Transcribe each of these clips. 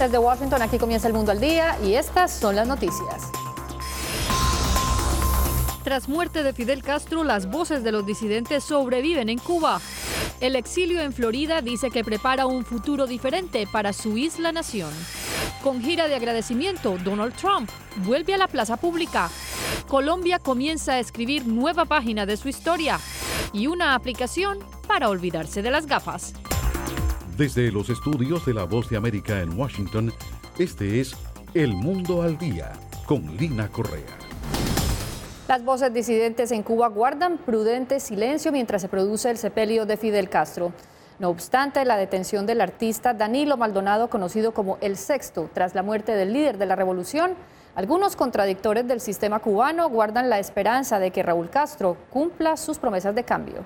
Desde Washington, aquí comienza El Mundo al Día y estas son las noticias. Tras muerte de Fidel Castro, las voces de los disidentes sobreviven en Cuba. El exilio en Florida dice que prepara un futuro diferente para su isla nación. Con gira de agradecimiento, Donald Trump vuelve a la plaza pública. Colombia comienza a escribir nueva página de su historia y una aplicación para olvidarse de las gafas. Desde los estudios de La Voz de América en Washington, este es El Mundo al Día con Lina Correa. Las voces disidentes en Cuba guardan prudente silencio mientras se produce el sepelio de Fidel Castro. No obstante, la detención del artista Danilo Maldonado, conocido como El Sexto, tras la muerte del líder de la revolución, algunos contradictores del sistema cubano guardan la esperanza de que Raúl Castro cumpla sus promesas de cambio.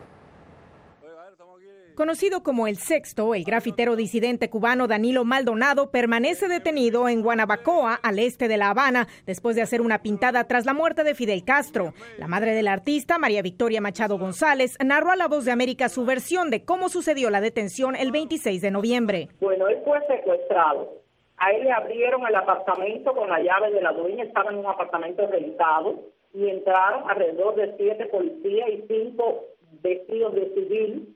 Conocido como El Sexto, el grafitero disidente cubano Danilo Maldonado permanece detenido en Guanabacoa, al este de La Habana, después de hacer una pintada tras la muerte de Fidel Castro. La madre del artista, María Victoria Machado González, narró a La Voz de América su versión de cómo sucedió la detención el 26 de noviembre. Bueno, él fue secuestrado. A él le abrieron el apartamento con la llave de la dueña, estaba en un apartamento rentado, y entraron alrededor de 7 policías y 5 vestidos de civil,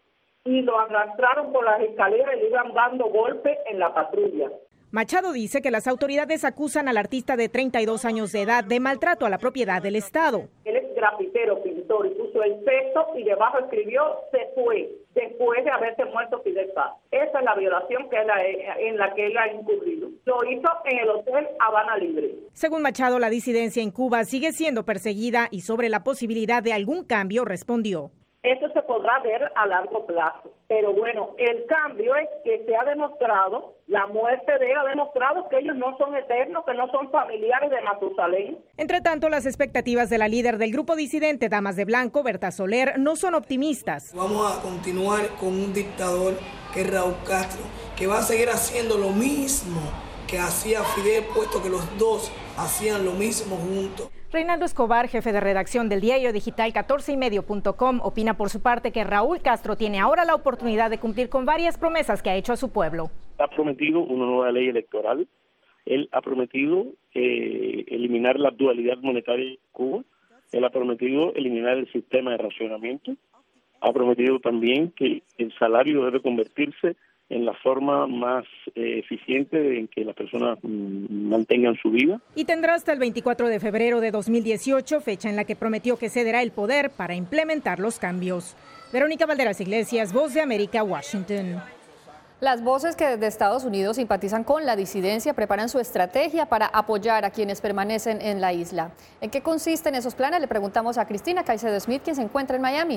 y lo arrastraron por las escaleras y le iban dando golpes en la patrulla. Machado dice que las autoridades acusan al artista de 32 años de edad de maltrato a la propiedad del Estado. Él es grafitero, pintor, y puso El Sexto y debajo escribió "se fue", después de haberse muerto Fidel Castro. Esa es la violación en la que él ha incurrido. Lo hizo en el Hotel Habana Libre. Según Machado, la disidencia en Cuba sigue siendo perseguida y sobre la posibilidad de algún cambio respondió: eso se podrá ver a largo plazo. Pero bueno, el cambio es que se ha demostrado, la muerte de él ha demostrado que ellos no son eternos, que no son familiares de Matusalén. Entre tanto, las expectativas de la líder del grupo disidente Damas de Blanco, Berta Soler, no son optimistas. Vamos a continuar con un dictador que es Raúl Castro, que va a seguir haciendo lo mismo que hacía Fidel, puesto que los dos hacían lo mismo juntos. Reinaldo Escobar, jefe de redacción del diario digital 14ymedio.com, opina por su parte que Raúl Castro tiene ahora la oportunidad de cumplir con varias promesas que ha hecho a su pueblo. Ha prometido una nueva ley electoral, él ha prometido eliminar la dualidad monetaria en Cuba, él ha prometido eliminar el sistema de racionamiento, ha prometido también que el salario debe convertirse en la forma más eficiente en que las personas mantengan su vida. Y tendrá hasta el 24 de febrero de 2018, fecha en la que prometió que cederá el poder para implementar los cambios. Verónica Valderas Iglesias, Voz de América, Washington. Las voces que desde Estados Unidos simpatizan con la disidencia preparan su estrategia para apoyar a quienes permanecen en la isla. ¿En qué consisten esos planes? Le preguntamos a Cristina Caicedo Smith, quien se encuentra en Miami.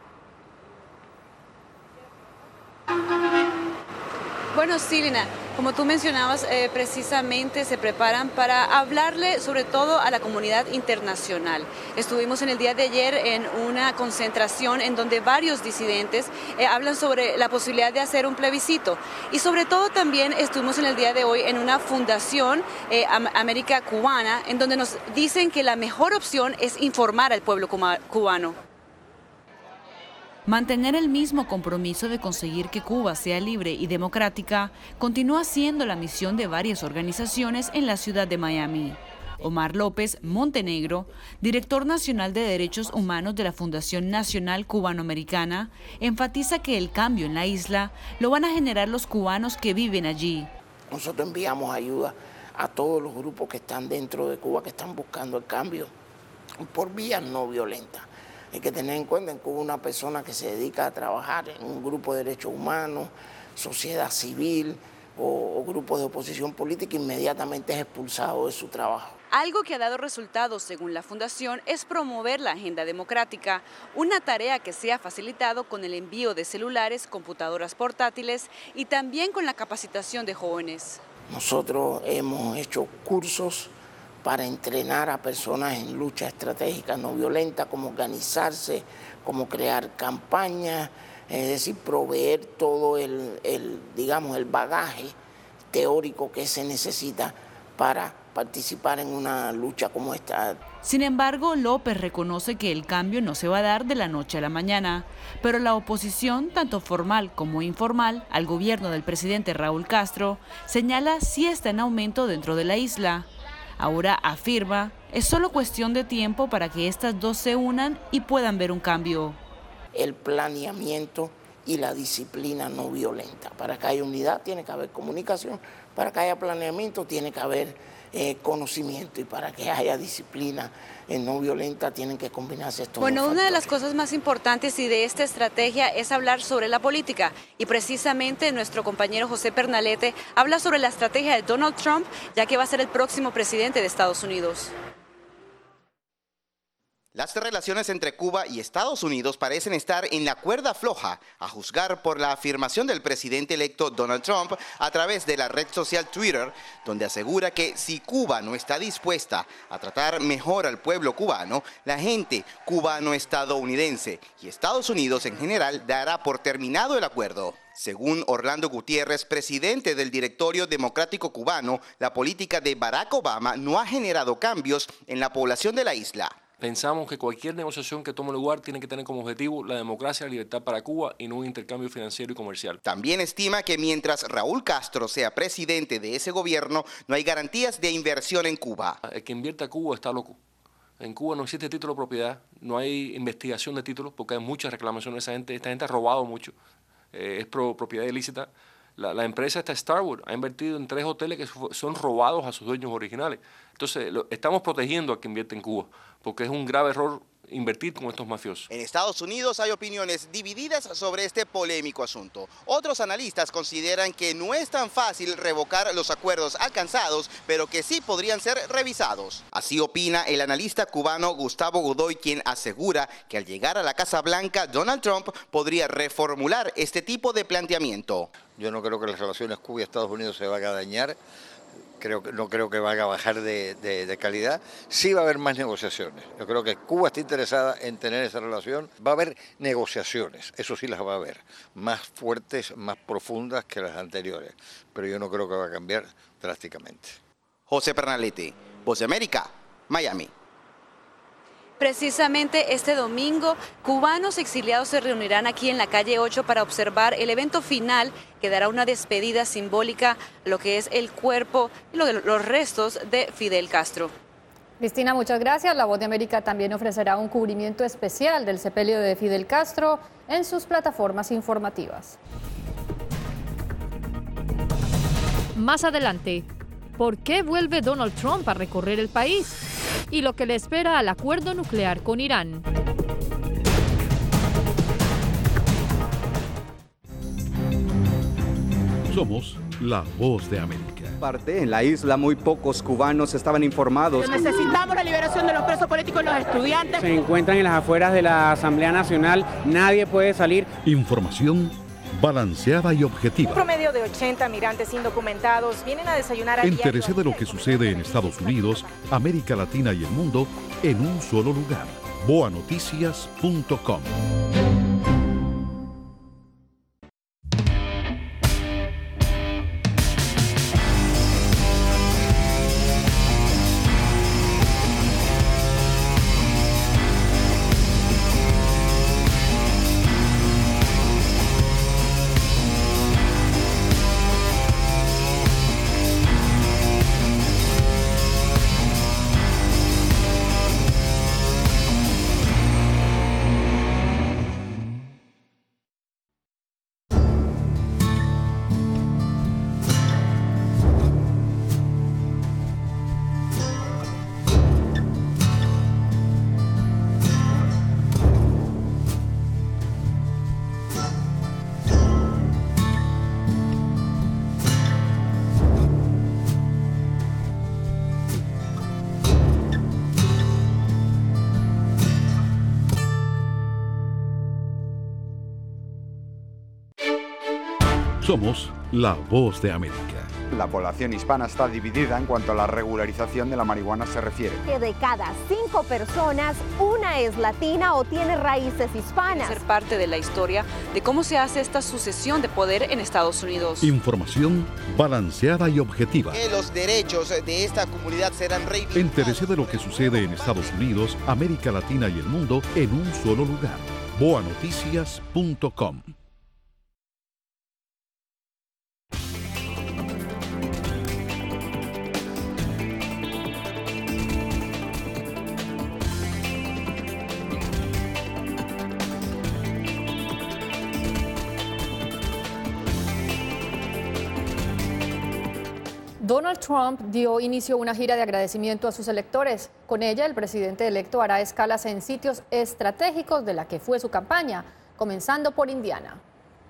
Bueno, sí, Lina, como tú mencionabas, precisamente se preparan para hablarle sobre todo a la comunidad internacional. Estuvimos en el día de ayer en una concentración en donde varios disidentes hablan sobre la posibilidad de hacer un plebiscito. Y sobre todo también estuvimos en el día de hoy en una fundación América Cubana, en donde nos dicen que la mejor opción es informar al pueblo cubano. Mantener el mismo compromiso de conseguir que Cuba sea libre y democrática continúa siendo la misión de varias organizaciones en la ciudad de Miami. Omar López Montenegro, director nacional de Derechos Humanos de la Fundación Nacional Cubanoamericana, enfatiza que el cambio en la isla lo van a generar los cubanos que viven allí. Nosotros enviamos ayuda a todos los grupos que están dentro de Cuba, que están buscando el cambio por vías no violentas. Hay que tener en cuenta en Cuba una persona que se dedica a trabajar en un grupo de derechos humanos, sociedad civil o grupos de oposición política, inmediatamente es expulsado de su trabajo. Algo que ha dado resultados, según la Fundación, es promover la agenda democrática, una tarea que se ha facilitado con el envío de celulares, computadoras portátiles y también con la capacitación de jóvenes. Nosotros hemos hecho cursos para entrenar a personas en lucha estratégica no violenta, cómo organizarse, cómo crear campañas, es decir, proveer todo el bagaje teórico que se necesita para participar en una lucha como esta. Sin embargo, López reconoce que el cambio no se va a dar de la noche a la mañana, pero la oposición, tanto formal como informal, al gobierno del presidente Raúl Castro, señala sí está en aumento dentro de la isla. Ahora afirma, es solo cuestión de tiempo para que estas dos se unan y puedan ver un cambio. El planeamiento y la disciplina no violenta. Para que haya unidad tiene que haber comunicación, para que haya planeamiento tiene que haber conocimiento, y para que haya disciplina no violenta tienen que combinarse estos dos factores. Una de las cosas más importantes y de esta estrategia es hablar sobre la política, y precisamente nuestro compañero José Pernalete habla sobre la estrategia de Donald Trump, ya que va a ser el próximo presidente de Estados Unidos. Las relaciones entre Cuba y Estados Unidos parecen estar en la cuerda floja, a juzgar por la afirmación del presidente electo Donald Trump a través de la red social Twitter, donde asegura que si Cuba no está dispuesta a tratar mejor al pueblo cubano, la gente cubano-estadounidense y Estados Unidos en general dará por terminado el acuerdo. Según Orlando Gutiérrez, presidente del Directorio Democrático Cubano, la política de Barack Obama no ha generado cambios en la población de la isla. Pensamos que cualquier negociación que tome lugar tiene que tener como objetivo la democracia y la libertad para Cuba y no un intercambio financiero y comercial. También estima que mientras Raúl Castro sea presidente de ese gobierno, no hay garantías de inversión en Cuba. El que invierte a Cuba está loco. En Cuba no existe título de propiedad, no hay investigación de títulos porque hay muchas reclamaciones. Esta gente ha robado mucho, es propiedad ilícita. La empresa Starwood ha invertido en 3 hoteles que son robados a sus dueños originales. Entonces, estamos protegiendo a quien invierte en Cuba, porque es un grave error invertir con estos mafiosos. En Estados Unidos hay opiniones divididas sobre este polémico asunto. Otros analistas consideran que no es tan fácil revocar los acuerdos alcanzados, pero que sí podrían ser revisados. Así opina el analista cubano Gustavo Godoy, quien asegura que al llegar a la Casa Blanca, Donald Trump podría reformular este tipo de planteamiento. Yo no creo que las relaciones Cuba y Estados Unidos se vayan a dañar. No creo que vaya a bajar de calidad. Sí va a haber más negociaciones. Yo creo que Cuba está interesada en tener esa relación. Va a haber negociaciones, eso sí las va a haber, más fuertes, más profundas que las anteriores. Pero yo no creo que va a cambiar drásticamente. José Pernalete, Voz de América, Miami. Precisamente este domingo, cubanos exiliados se reunirán aquí en la calle 8 para observar el evento final que dará una despedida simbólica a lo que es el cuerpo y los restos de Fidel Castro. Cristina, muchas gracias. La Voz de América también ofrecerá un cubrimiento especial del sepelio de Fidel Castro en sus plataformas informativas. Más adelante, ¿por qué vuelve Donald Trump a recorrer el país? Y lo que le espera al acuerdo nuclear con Irán. Somos la Voz de América. En la isla muy pocos cubanos estaban informados. Necesitamos la liberación de los presos políticos y los estudiantes. Se encuentran en las afueras de la Asamblea Nacional, nadie puede salir. Información balanceada y objetiva. Un promedio de 80 migrantes indocumentados vienen a desayunar a Entérese de lo que sucede en Estados Unidos, América Latina y el mundo en un solo lugar. boanoticias.com. Somos la voz de América. La población hispana está dividida en cuanto a la regularización de la marihuana se refiere. Que de cada 5 personas, una es latina o tiene raíces hispanas. Ser parte de la historia de cómo se hace esta sucesión de poder en Estados Unidos. Información balanceada y objetiva. Que los derechos de esta comunidad serán reivindicados. Entérese de lo que sucede en Estados Unidos, América Latina y el mundo en un solo lugar. boanoticias.com. Donald Trump dio inicio a una gira de agradecimiento a sus electores. Con ella, el presidente electo hará escalas en sitios estratégicos de la que fue su campaña, comenzando por Indiana.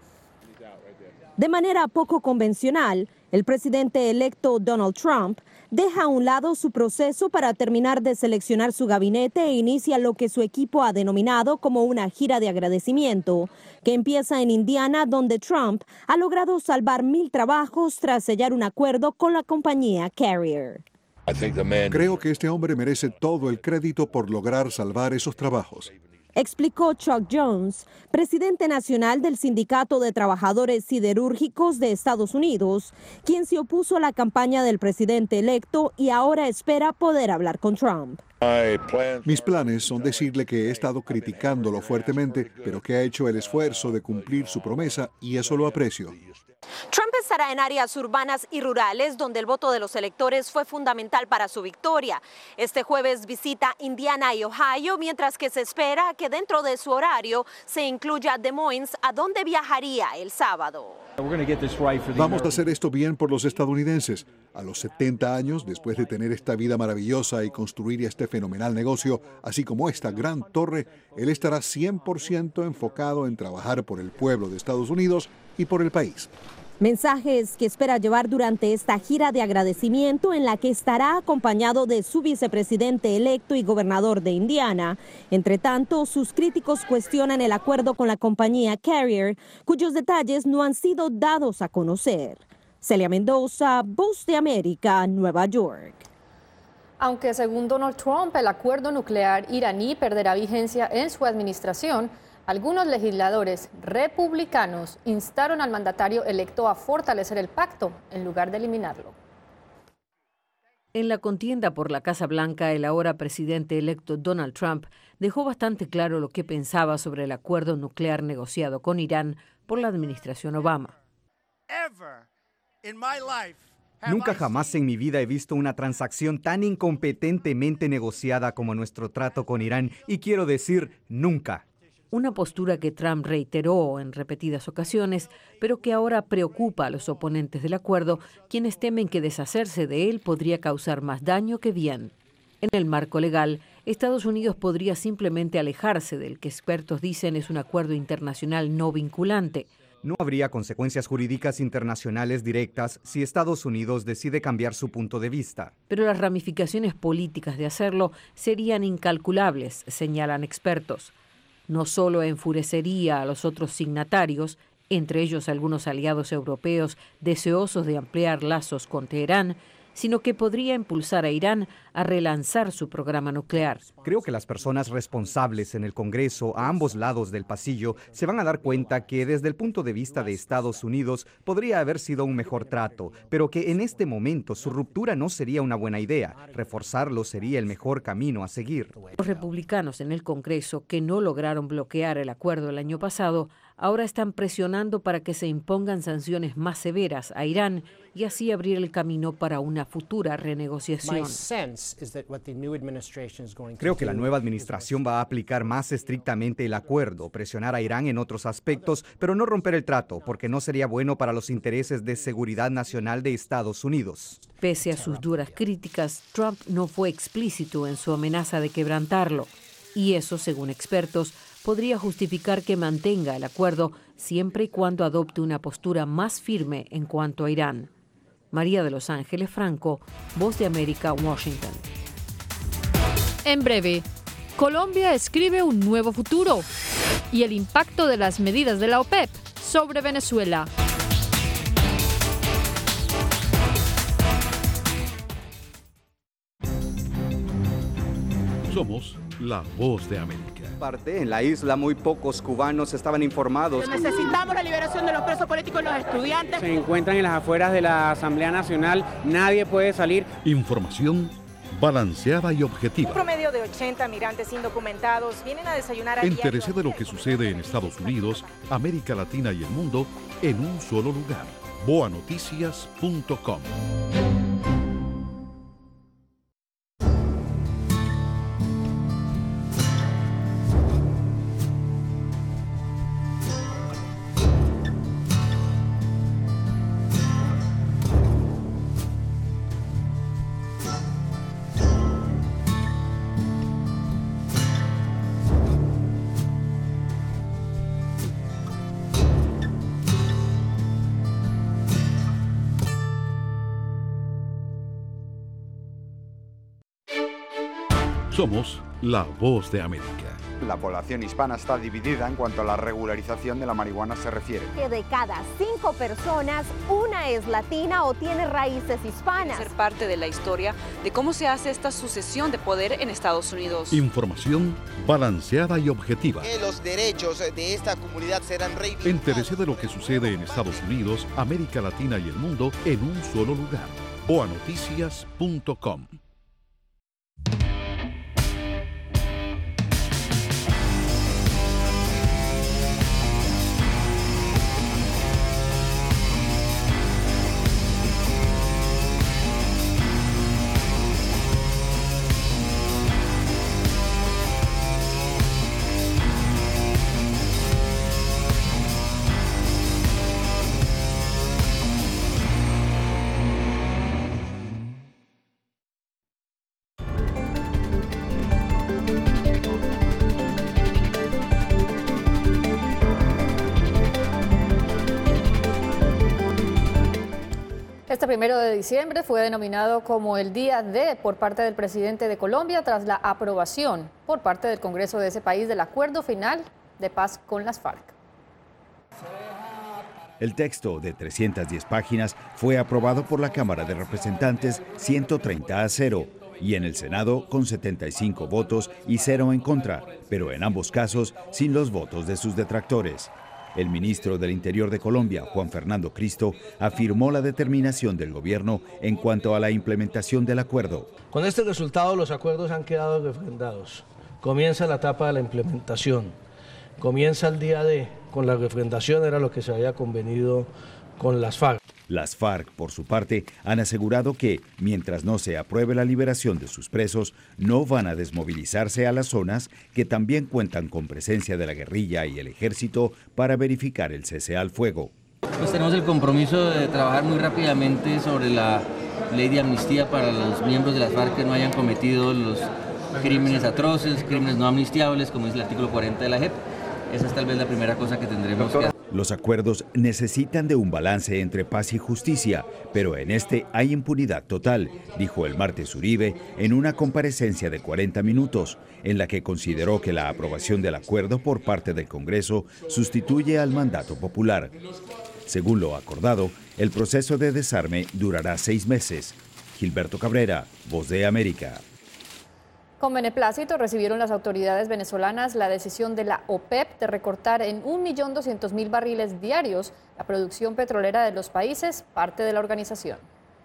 De manera poco convencional, el presidente electo Donald Trump deja a un lado su proceso para terminar de seleccionar su gabinete e inicia lo que su equipo ha denominado como una gira de agradecimiento, que empieza en Indiana, donde Trump ha logrado salvar 1,000 trabajos tras sellar un acuerdo con la compañía Carrier. Creo que este hombre merece todo el crédito por lograr salvar esos trabajos. Explicó Chuck Jones, presidente nacional del Sindicato de Trabajadores Siderúrgicos de Estados Unidos, quien se opuso a la campaña del presidente electo y ahora espera poder hablar con Trump. Mis planes son decirle que he estado criticándolo fuertemente, pero que ha hecho el esfuerzo de cumplir su promesa y eso lo aprecio. Trump estará en áreas urbanas y rurales donde el voto de los electores fue fundamental para su victoria. Este jueves visita Indiana y Ohio, mientras que se espera que dentro de su horario se incluya Des Moines, a donde viajaría el sábado. Vamos a hacer esto bien por los estadounidenses. A los 70 años, después de tener esta vida maravillosa y construir este fenomenal negocio, así como esta gran torre, él estará 100% enfocado en trabajar por el pueblo de Estados Unidos y por el país. Mensajes que espera llevar durante esta gira de agradecimiento, en la que estará acompañado de su vicepresidente electo y gobernador de Indiana. Entre tanto, sus críticos cuestionan el acuerdo con la compañía Carrier, cuyos detalles no han sido dados a conocer. Celia Mendoza, Voz de América, Nueva York. Aunque según Donald Trump el acuerdo nuclear iraní perderá vigencia en su administración, algunos legisladores republicanos instaron al mandatario electo a fortalecer el pacto en lugar de eliminarlo. En la contienda por la Casa Blanca, el ahora presidente electo Donald Trump dejó bastante claro lo que pensaba sobre el acuerdo nuclear negociado con Irán por la administración Obama. Nunca jamás en mi vida he visto una transacción tan incompetentemente negociada como nuestro trato con Irán, y quiero decir, nunca. Una postura que Trump reiteró en repetidas ocasiones, pero que ahora preocupa a los oponentes del acuerdo, quienes temen que deshacerse de él podría causar más daño que bien. En el marco legal, Estados Unidos podría simplemente alejarse del que expertos dicen es un acuerdo internacional no vinculante. No habría consecuencias jurídicas internacionales directas si Estados Unidos decide cambiar su punto de vista. Pero las ramificaciones políticas de hacerlo serían incalculables, señalan expertos. No solo enfurecería a los otros signatarios, entre ellos algunos aliados europeos deseosos de ampliar lazos con Teherán, sino que podría impulsar a Irán a relanzar su programa nuclear. Creo que las personas responsables en el Congreso, a ambos lados del pasillo, se van a dar cuenta que desde el punto de vista de Estados Unidos podría haber sido un mejor trato, pero que en este momento su ruptura no sería una buena idea. Reforzarlo sería el mejor camino a seguir. Los republicanos en el Congreso, que no lograron bloquear el acuerdo el año pasado, ahora están presionando para que se impongan sanciones más severas a Irán y así abrir el camino para una futura renegociación. Creo que la nueva administración va a aplicar más estrictamente el acuerdo, presionar a Irán en otros aspectos, pero no romper el trato, porque no sería bueno para los intereses de seguridad nacional de Estados Unidos. Pese a sus duras críticas, Trump no fue explícito en su amenaza de quebrantarlo. Y eso, según expertos, podría justificar que mantenga el acuerdo siempre y cuando adopte una postura más firme en cuanto a Irán. María de Los Ángeles Franco, Voz de América, Washington. En breve, Colombia escribe un nuevo futuro y el impacto de las medidas de la OPEP sobre Venezuela. Somos la voz de América. En la isla muy pocos cubanos estaban informados. Necesitamos la liberación de los presos políticos y los estudiantes. Se encuentran en las afueras de la Asamblea Nacional, nadie puede salir. Información balanceada y objetiva. Un promedio de 80 migrantes indocumentados vienen a desayunar a Entérese de lo que sucede en Estados Unidos, América Latina y el mundo en un solo lugar. boanoticias.com. Somos la voz de América. La población hispana está dividida en cuanto a la regularización de la marihuana se refiere. Que de cada 5 personas, una es latina o tiene raíces hispanas. Ser parte de la historia de cómo se hace esta sucesión de poder en Estados Unidos. Información balanceada y objetiva. Que los derechos de esta comunidad serán reivindicados. Entérese de lo que sucede en Estados Unidos, América Latina y el mundo en un solo lugar. boanoticias.com. Este 1 de diciembre fue denominado como el Día D por parte del presidente de Colombia tras la aprobación por parte del Congreso de ese país del acuerdo final de paz con las FARC. El texto de 310 páginas fue aprobado por la Cámara de Representantes 130-0 y en el Senado con 75 votos y 0 en contra, pero en ambos casos sin los votos de sus detractores. El ministro del Interior de Colombia, Juan Fernando Cristo, afirmó la determinación del gobierno en cuanto a la implementación del acuerdo. Con este resultado los acuerdos han quedado refrendados. Comienza la etapa de la implementación. Comienza el día D. Con la refrendación era lo que se había convenido con las FARC. Las FARC, por su parte, han asegurado que, mientras no se apruebe la liberación de sus presos, no van a desmovilizarse a las zonas que también cuentan con presencia de la guerrilla y el ejército para verificar el cese al fuego. Pues tenemos el compromiso de trabajar muy rápidamente sobre la ley de amnistía para los miembros de las FARC que no hayan cometido los crímenes atroces, crímenes no amnistiables, como dice el artículo 40 de la JEP. Esa es tal vez la primera cosa que tendremos que hacer. Los acuerdos necesitan de un balance entre paz y justicia, pero en este hay impunidad total, dijo el martes Uribe en una comparecencia de 40 minutos, en la que consideró que la aprobación del acuerdo por parte del Congreso sustituye al mandato popular. Según lo acordado, el proceso de desarme durará 6 meses. Gilberto Cabrera, Voz de América. Con beneplácito recibieron las autoridades venezolanas la decisión de la OPEP de recortar en 1.200.000 barriles diarios la producción petrolera de los países, parte de la organización.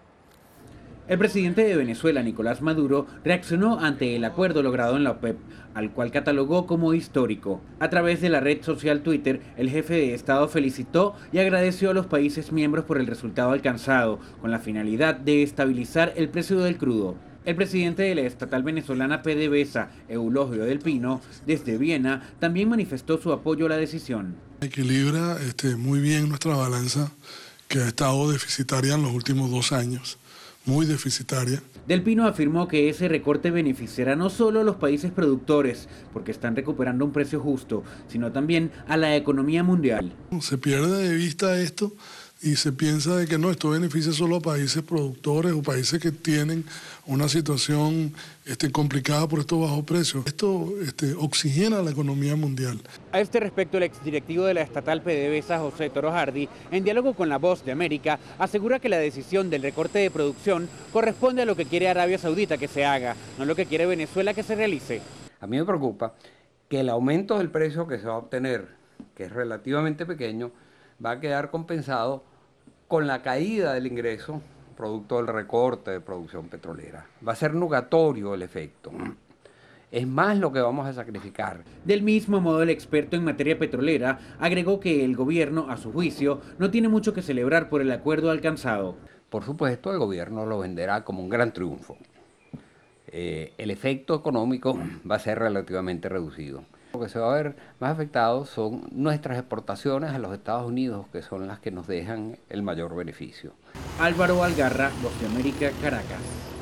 El presidente de Venezuela, Nicolás Maduro, reaccionó ante el acuerdo logrado en la OPEP, al cual catalogó como histórico. A través de la red social Twitter, el jefe de Estado felicitó y agradeció a los países miembros por el resultado alcanzado, con la finalidad de estabilizar el precio del crudo. El presidente de la estatal venezolana PDVSA, Eulogio del Pino, desde Viena, también manifestó su apoyo a la decisión. Equilibra muy bien nuestra balanza, que ha estado deficitaria en los últimos 2 años, muy deficitaria. Del Pino afirmó que ese recorte beneficiará no solo a los países productores, porque están recuperando un precio justo, sino también a la economía mundial. Se pierde de vista esto y se piensa de que no, esto beneficia solo a países productores o países que tienen una situación complicada por estos bajos precios. Esto oxigena la economía mundial. A este respecto, el exdirectivo de la estatal PDVSA, José Toro Hardy, en diálogo con La Voz de América, asegura que la decisión del recorte de producción corresponde a lo que quiere Arabia Saudita que se haga, no lo que quiere Venezuela que se realice. A mí me preocupa que el aumento del precio que se va a obtener, que es relativamente pequeño, va a quedar compensado con la caída del ingreso producto del recorte de producción petrolera. Va a ser nugatorio el efecto. Es más lo que vamos a sacrificar. Del mismo modo, el experto en materia petrolera agregó que el gobierno, a su juicio, no tiene mucho que celebrar por el acuerdo alcanzado. Por supuesto, el gobierno lo venderá como un gran triunfo. El efecto económico va a ser relativamente reducido. Lo que se va a ver más afectado son nuestras exportaciones a los Estados Unidos, que son las que nos dejan el mayor beneficio. Álvaro Algarra, Voz de América, Caracas.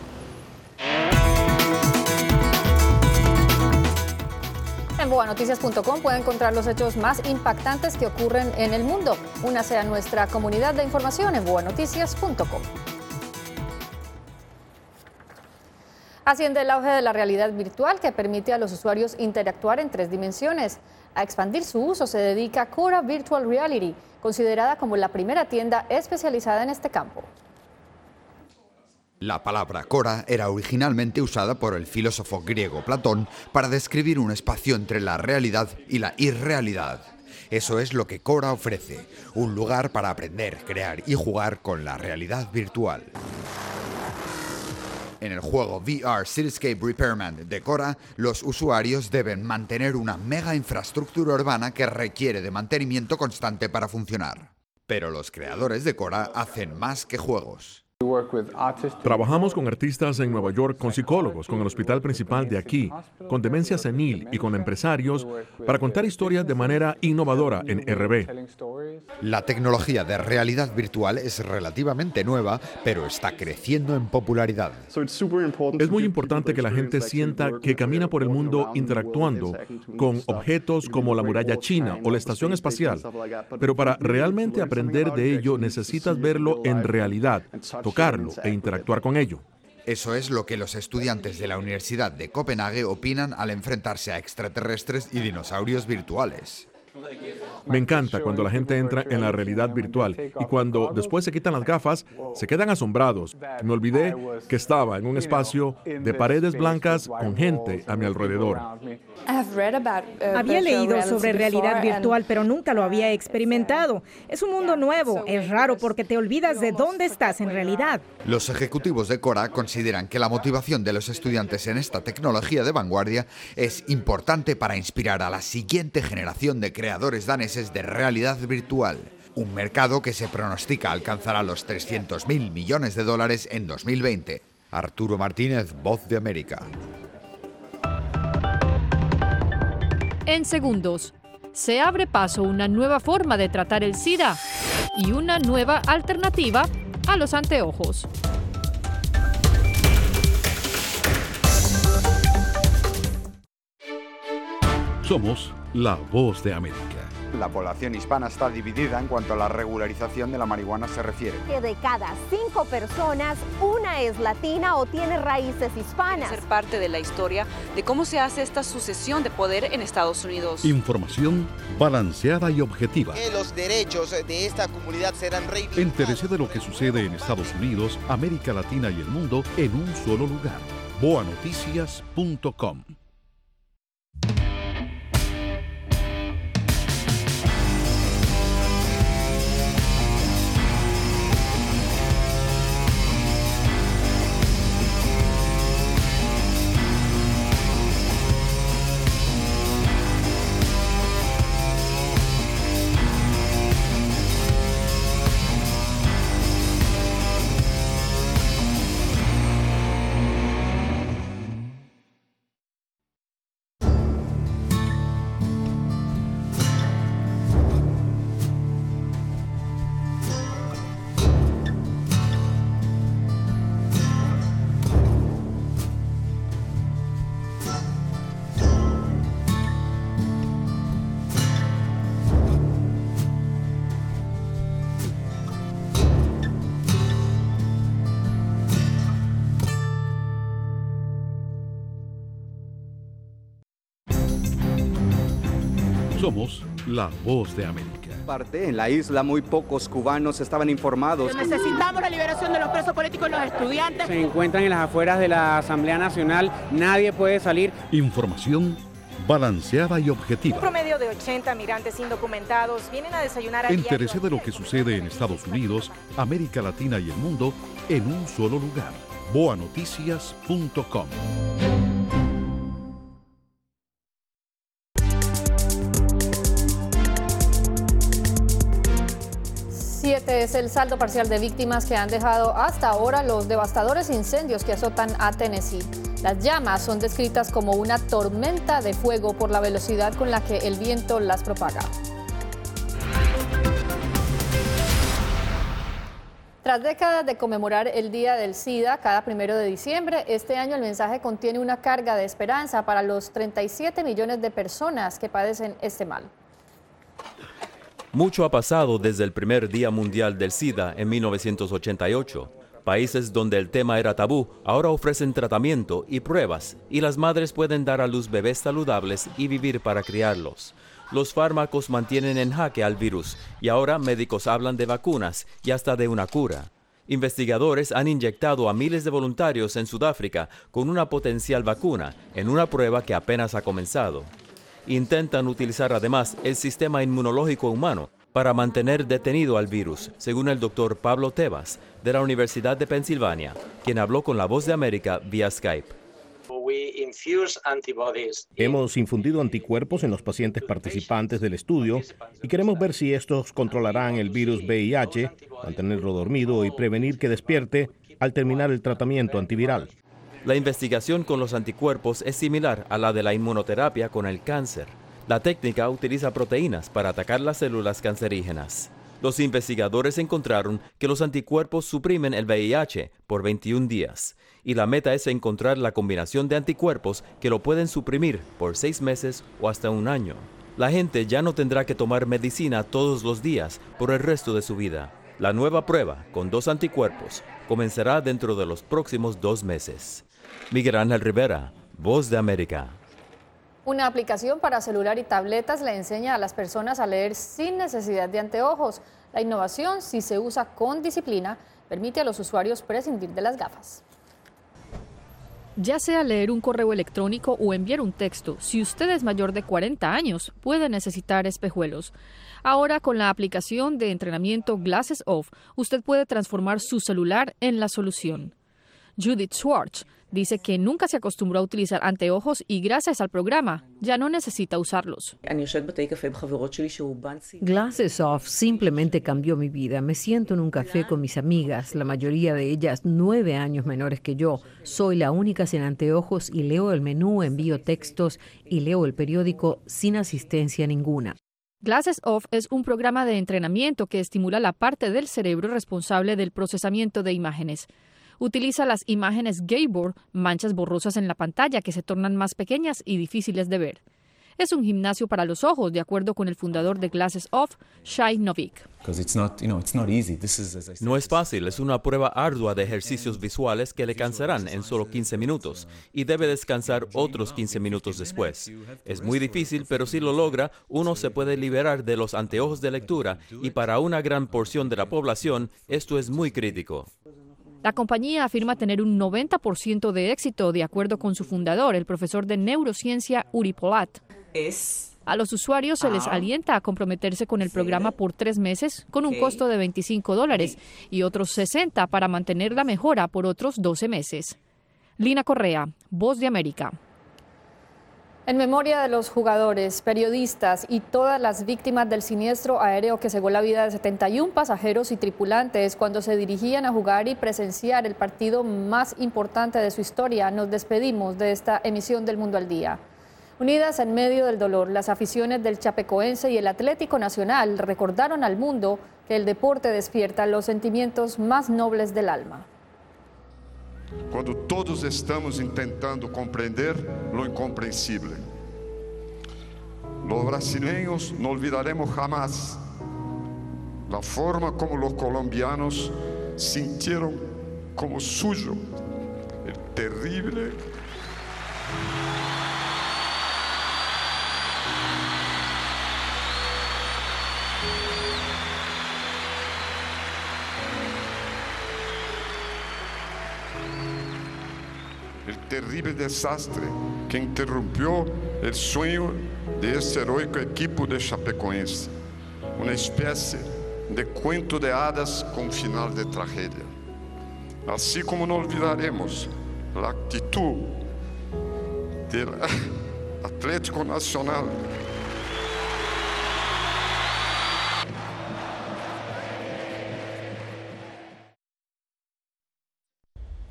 En boanoticias.com puede encontrar los hechos más impactantes que ocurren en el mundo. Únase a nuestra comunidad de información en boanoticias.com. Asciende el auge de la realidad virtual que permite a los usuarios interactuar en 3 dimensiones. A expandir su uso se dedica Cora Virtual Reality, considerada como la primera tienda especializada en este campo. La palabra Cora era originalmente usada por el filósofo griego Platón para describir un espacio entre la realidad y la irrealidad. Eso es lo que Cora ofrece, un lugar para aprender, crear y jugar con la realidad virtual. En el juego VR Cityscape Repairman de Cora, los usuarios deben mantener una mega infraestructura urbana que requiere de mantenimiento constante para funcionar. Pero los creadores de Cora hacen más que juegos. Trabajamos con artistas en Nueva York, con psicólogos, con el hospital principal de aquí, con demencia senil y con empresarios para contar historias de manera innovadora en RB. La tecnología de realidad virtual es relativamente nueva, pero está creciendo en popularidad. Es muy importante que la gente sienta que camina por el mundo interactuando con objetos como la muralla china o la estación espacial, pero para realmente aprender de ello necesitas verlo en realidad, tocarlo e interactuar con ello. Eso es lo que los estudiantes de la Universidad de Copenhague opinan al enfrentarse a extraterrestres y dinosaurios virtuales. Me encanta cuando la gente entra en la realidad virtual y cuando después se quitan las gafas, se quedan asombrados. Me olvidé que estaba en un espacio de paredes blancas con gente a mi alrededor. Había leído sobre realidad virtual, pero nunca lo había experimentado. Es un mundo nuevo, es raro porque te olvidas de dónde estás en realidad. Los ejecutivos de Cora consideran que la motivación de los estudiantes en esta tecnología de vanguardia es importante para inspirar a la siguiente generación de creadores daneses de realidad virtual. Un mercado que se pronostica alcanzará los $300.000 millones en 2020. Arturo Martínez, Voz de América. En segundos, se abre paso una nueva forma de tratar el SIDA y una nueva alternativa a los anteojos. Somos la Voz de América. La población hispana está dividida en cuanto a la regularización de la marihuana se refiere. Que de cada 5 personas, una es latina o tiene raíces hispanas. Ser parte de la historia de cómo se hace esta sucesión de poder en Estados Unidos. Información balanceada y objetiva. Que los derechos de esta comunidad serán reivindicados. Entérese de lo que sucede en Estados Unidos, América Latina y el mundo en un solo lugar. boanoticias.com Somos la voz de América. En la isla muy pocos cubanos estaban informados. Necesitamos la liberación de los presos políticos y los estudiantes. Se encuentran en las afueras de la Asamblea Nacional, nadie puede salir. Información balanceada y objetiva. Un promedio de 80 migrantes indocumentados vienen a desayunar a Entérese de lo que sucede en Estados Unidos, América Latina y el mundo en un solo lugar. boanoticias.com. Es el saldo parcial de víctimas que han dejado hasta ahora los devastadores incendios que azotan a Tennessee. Las llamas son descritas como una tormenta de fuego por la velocidad con la que el viento las propaga. Tras décadas de conmemorar el Día del SIDA cada 1 de diciembre, este año el mensaje contiene una carga de esperanza para los 37 millones de personas que padecen este mal. Mucho ha pasado desde el primer Día Mundial del SIDA en 1988. Países donde el tema era tabú ahora ofrecen tratamiento y pruebas, y las madres pueden dar a luz bebés saludables y vivir para criarlos. Los fármacos mantienen en jaque al virus, y ahora médicos hablan de vacunas y hasta de una cura. Investigadores han inyectado a miles de voluntarios en Sudáfrica con una potencial vacuna en una prueba que apenas ha comenzado. Intentan utilizar además el sistema inmunológico humano para mantener detenido al virus, según el doctor Pablo Tebas, de la Universidad de Pensilvania, quien habló con La Voz de América vía Skype. Hemos infundido anticuerpos en los pacientes participantes del estudio y queremos ver si estos controlarán el virus VIH, mantenerlo dormido y prevenir que despierte al terminar el tratamiento antiviral. La investigación con los anticuerpos es similar a la de la inmunoterapia con el cáncer. La técnica utiliza proteínas para atacar las células cancerígenas. Los investigadores encontraron que los anticuerpos suprimen el VIH por 21 días, y la meta es encontrar la combinación de anticuerpos que lo pueden suprimir por 6 meses o hasta 1 año. La gente ya no tendrá que tomar medicina todos los días por el resto de su vida. La nueva prueba, con 2 anticuerpos, comenzará dentro de los próximos 2 meses. Miguel Ángel Rivera, Voz de América. Una aplicación para celular y tabletas le enseña a las personas a leer sin necesidad de anteojos. La innovación, si se usa con disciplina, permite a los usuarios prescindir de las gafas. Ya sea leer un correo electrónico o enviar un texto, si usted es mayor de 40 años, puede necesitar espejuelos. Ahora, con la aplicación de entrenamiento Glasses Off, usted puede transformar su celular en la solución. Judith Schwartz dice que nunca se acostumbró a utilizar anteojos y gracias al programa ya no necesita usarlos. Glasses Off simplemente cambió mi vida. Me siento en un café con mis amigas, la mayoría de ellas 9 años menores que yo. Soy la única sin anteojos y leo el menú, envío textos y leo el periódico sin asistencia ninguna. Glasses Off es un programa de entrenamiento que estimula la parte del cerebro responsable del procesamiento de imágenes. Utiliza las imágenes Gabor, manchas borrosas en la pantalla que se tornan más pequeñas y difíciles de ver. Es un gimnasio para los ojos, de acuerdo con el fundador de Glasses Off, Shai Novik. No es fácil, es una prueba ardua de ejercicios visuales que le cansarán en solo 15 minutos y debe descansar otros 15 minutos después. Es muy difícil, pero si lo logra, uno se puede liberar de los anteojos de lectura y para una gran porción de la población esto es muy crítico. La compañía afirma tener un 90% de éxito, de acuerdo con su fundador, el profesor de neurociencia Uri Polat. A los usuarios se les alienta a comprometerse con el programa por 3 meses con un costo de $25 y otros $60 para mantener la mejora por otros 12 meses. Lina Correa, Voz de América. En memoria de los jugadores, periodistas y todas las víctimas del siniestro aéreo que cegó la vida de 71 pasajeros y tripulantes cuando se dirigían a jugar y presenciar el partido más importante de su historia, nos despedimos de esta emisión del Mundo al Día. Unidas en medio del dolor, las aficiones del Chapecoense y el Atlético Nacional recordaron al mundo que el deporte despierta los sentimientos más nobles del alma. Quando todos estamos intentando compreender lo incompreensível. Los brasileños no olvidaremos jamás la forma como los colombianos sintieron como suyo el terrible el terrible desastre que interrumpió el sueño de este heroico equipo de Chapecoense, una especie de cuento de hadas con final de tragedia. Así como no olvidaremos la actitud del Atlético Nacional